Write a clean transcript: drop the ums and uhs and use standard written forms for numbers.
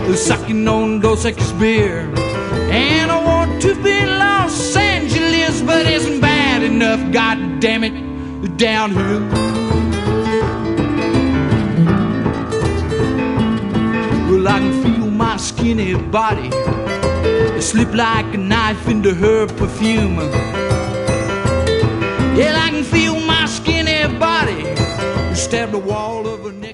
sucking on Dos Equis beer. And I want to be in Los Angeles, but it isn't bad enough, god damn it, downhill. Well, I can feel my skinny body slip like a knife into her perfume. Yeah, I can feel my skinny body stab the wall of a